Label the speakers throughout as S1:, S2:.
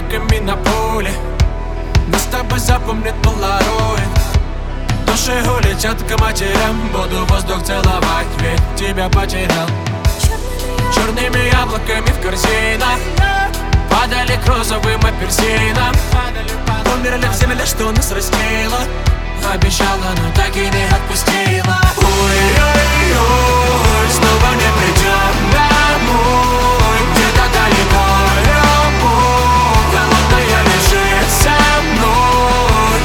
S1: яблоками на поле. Нас с тобой запомнит полароид. Души улетят к матерям. Буду воздух целовать, ведь тебя потерял. Черными яблоками в корзинах падали к розовым апельсинам. Умерли в земле, что нас растило. Обещала, но так и не отпустила. Ой-ой-ой, снова не придем домой. Где-то далеко любовь голодная лежит со мной.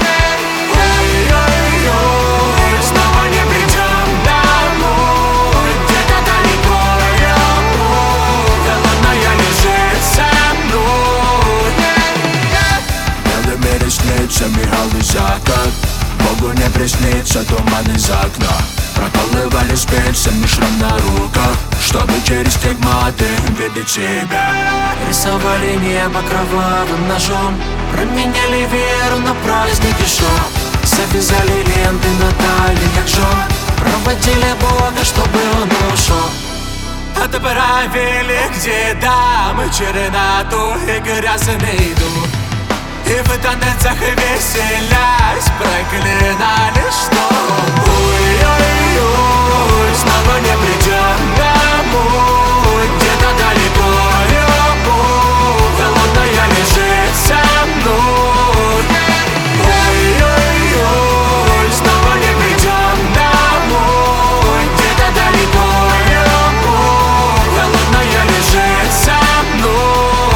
S1: Ой-ой-ой, снова не придем домой. Где-то далеко любовь голодная лежит со мной.
S2: Белыми ресницами алый закат. Богу не приснится туман из окна. Прокалывали спицами шрам на руках, чтобы через стигматы видеть себя.
S1: Рисовали небо кровавым ножом, променяли веру на праздники шоу. Завязали ленты на талии, как жен. Проводили Бога, чтобы он ушел. Отправили где дамы черноту и грязный дух. И в танцах веселясь проклинали, что ой-ой-ой, снова не придем домой. Где-то далеко любовь голодная лежит со мной. Ой-ой-ой, снова не придем домой. Где-то далеко любовь голодная лежит со мной.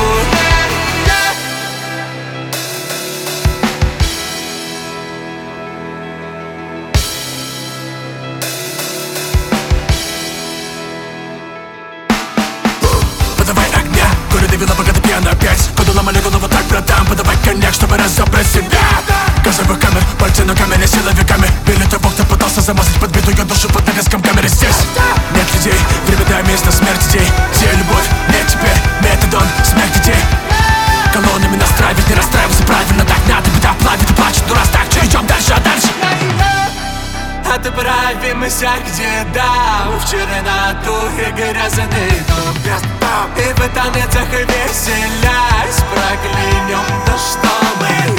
S2: Подавай огня, горе довела, пока ты пьяна опять. Коду ломали голову, так, братан, подавай коньяк, чтобы разобрать себя. Газовых камер, пальцы на камере, силовиками. Били того, кто пытался замазать подбитую душу под навеском камеры здесь. Нет людей, время до места, смерть детей. Где любовь? Нет теперь, метадон, смерть детей. Колоннами нас травят, не расстраивайся, правильно, так надо. Беда плавит и плачет, ну раз так, что идем дальше, а дальше?
S1: Отправимся где дамы в черноту и грязный дом. И в танцах веселясь проклянем то, что мы